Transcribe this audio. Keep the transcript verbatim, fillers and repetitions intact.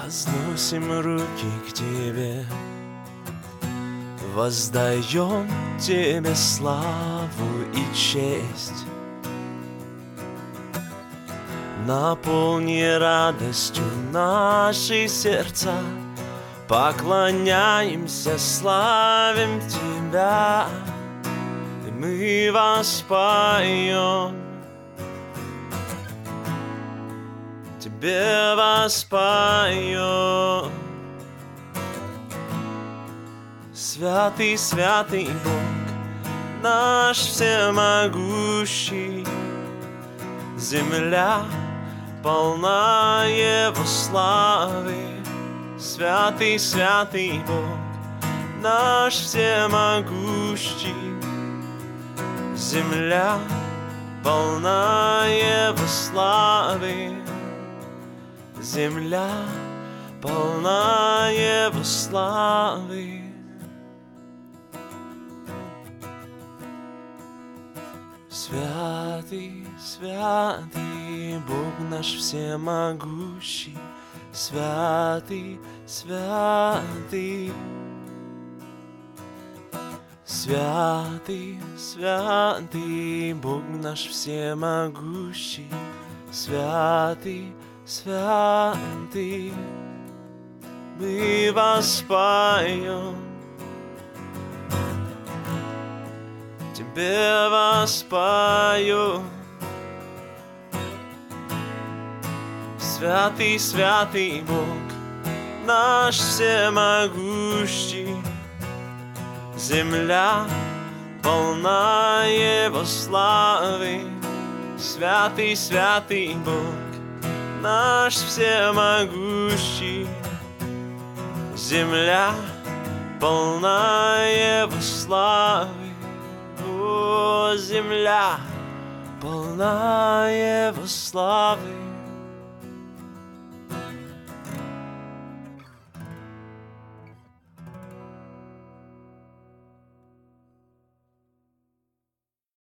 Возносим руки к Тебе, воздаем Тебе славу и честь. Наполни радостью наши сердца, поклоняемся, славим Тебя, и мы воспоем, Тебе воспоем. Святый, святый Бог, наш всемогущий, земля полна Его славы. Святый, святый Бог, наш всемогущий, земля полна Его славы. Земля полна Его славы. Святый, святый Бог наш всемогущий, святый, святый, святый, святый Бог наш всемогущий, святый, святый, мы воспоем, Тебе воспою. Святый, святый Бог, наш всемогущий, земля полна Его славы. Святый, святый Бог, наш всемогущий, земля полна Его славы. О, земля полна Его славы.